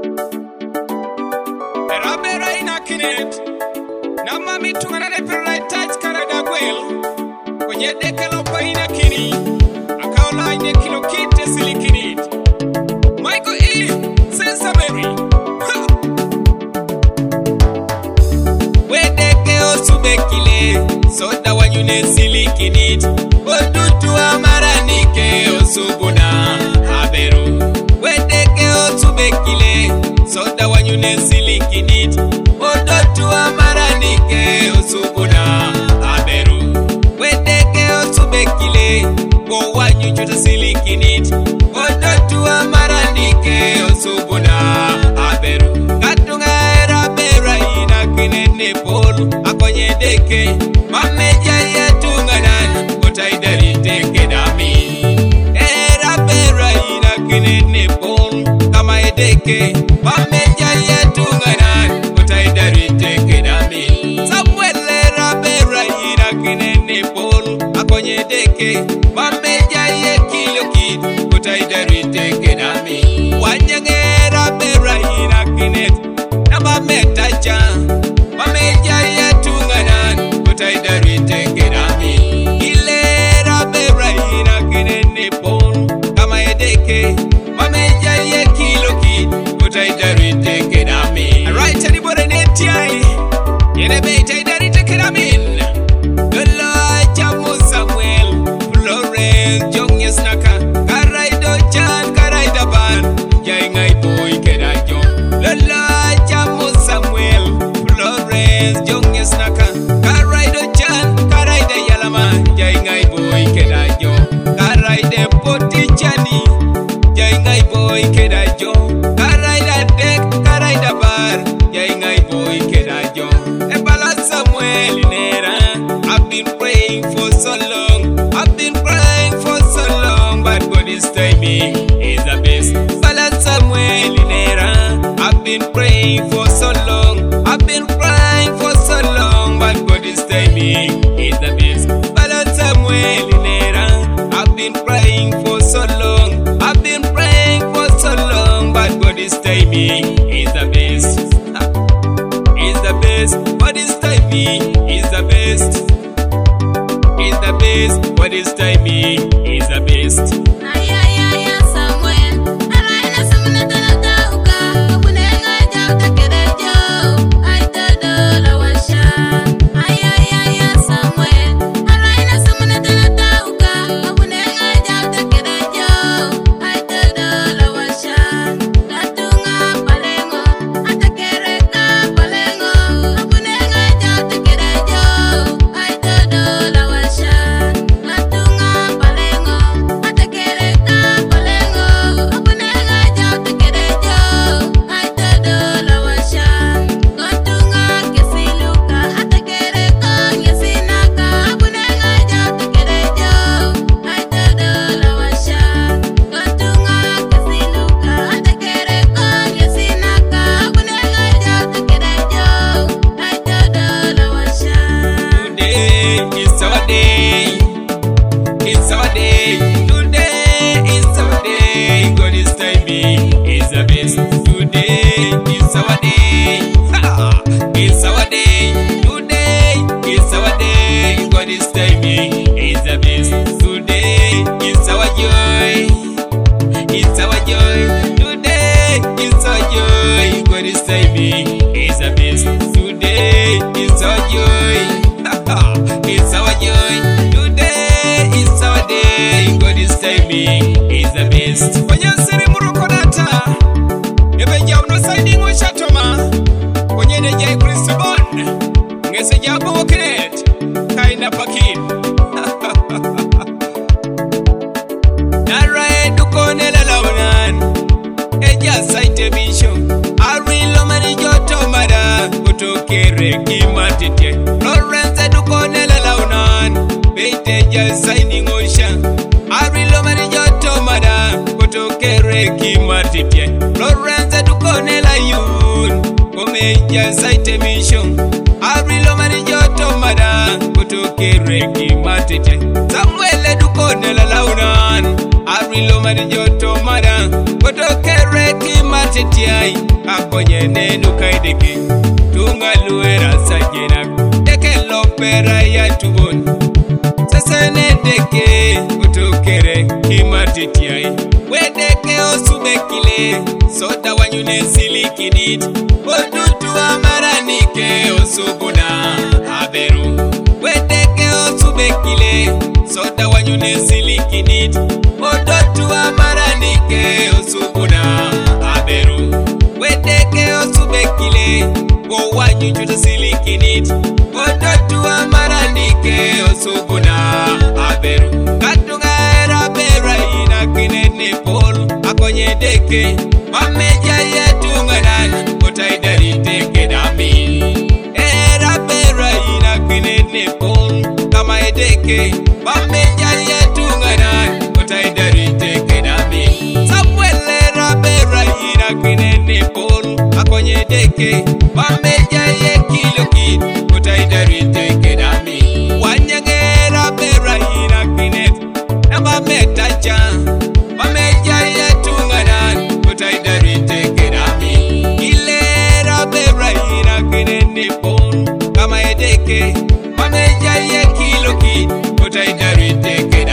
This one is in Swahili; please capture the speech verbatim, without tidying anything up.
Erabera inakinet Nama mitungana neperai touch karada gwel Kwenye deke lopa inakini Akaola ine kilo kite silikinit Michael E. Sensa Mary Wedeke osubekile Soda wanyune silikinit Odutu amaranike osubuna haberu Wedeke osubekile Soda wanyune silikinit Odutu amaranike osubuna haberu Wedeke osubekile Go wanyuchuta silikinit Odutu amaranike osubuna haberu Katunga era bera inakinene polu Akonye deke Mameja yetunga nani Kotaidari teke dami Era bera inakinene polu Kama edeke Mameja yetunga nani Kotaidari teke dami Samuel era bera inakinene polu Akonye deke Mameja ye kilo kid Kotaidari teke dami Wanyangera bera inakinet Nama metaja Mameja yetunga nani Kotaidari teke dami Ilera bera inakinene polu Kama edeke Mameja ye kilo kid Kotaidari teke dami Alright, anybody neti ai Yene beita idari teke dami Dola Jamu Samuel Florence Jongye Snaka Karaido Chan Karaida Ban Jai ngai boy kedajo Dola Jamu Samuel Florence Jongye Snaka Karaido Chan Karaida Yalama Jai ngai boy kedajo Karaide Poti Chani Jai ngai boy kedajo Karaida Dek Karaida Bar Jai ngai boy kedajo Ebala Samuel Nera I've been praying for so long I've been praying for so long But God is timing is the best Bala Samuel Nera I've been praying for so long I've been praying for so long But God is timing is the best Bala Samuel Nera I've been praying for so long I've been praying for so long But God is timing is the best Is the best God is timing is the best Is the best God is timing is the best Ay ay ay Samuel, araina samuna tanata uka, kapunenga jauta kerejo, ay todo la washa. Ay ay ay Samuel, araina samuna tanata uka, kapunenga jauta kerejo, ay todo la washa. Katunga palengo, atakereka palengo, kapunenga jauta kerejo, ay todo la washa. Katunga palengo, atakereka palengo, kapunenga jauta kerejo, ay todo la washa. Katunga kesiluka, atakereka nyesinaka, kapunenga jauta kerejo, ay todo la washa. Katunga kesiluka, atakereka nyesinaka, kapunenga jauta kerejo, ay todo la washa. Today is our day. It's our day. Today is our day. God is timing is the best. Today is our day. Ha! It's our day. Today is our day. God is timing is the best. Today is our joy. It's our joy. Today is our joy. God is timing is the best. Today is our joy. It's our joy. Today is our day. God is timing is the best. Kwenye siri murukonata Ebeja uno saidi ngo shatoma Kwenye neja Kristo bon Ngese jabo wakinet Kaina pakin Nara edu kone lalaunan Eja saite bisho Arilo marijoto mada Kutokere kimatite Lawrence edu kone lalaunan Beiteja saini ngosha Arilo marijoto mada Kutokere kimatite Lawrence edu kone la yun Komeja saite bisho Arilo marijoto mada Kutokere kimatite Samuel edu kone lalaunan Arilo awilo marijoto mara Koto kereki matetiai Akonye nenu kaideki Tunga luera sajina Deke lopera ya tubon Sasane deke Koto kereki matetiai Wedeke osubekile Soda wanyune silikinit Odutu amaranike osubuna Haberu Wedeke osubekile Soda wanyune silikinit Odutu amaranike osubuna Haberu Wedeke osubekile Go wanyu chuta silikinit Odutu amaranike osubuna Haberu Katunga era bera ina kinene polo Akonye deke Mameja yetu nganan Kotaidari teke dami Era bera ina kinene polo Kama edeke Mameja yetu nganan Kotaidari teke dami Samuel era bera ina kinene polo Akonye deke Mameja ye kilo kid Kotaidari teke dami Wanyangera bera ina kinet Nama metacha Mameja yetu nganan Kotaidari teke dami Ilera bera ina kinene polo Kama edeke Mameja ye kilo kid Kotaidari teke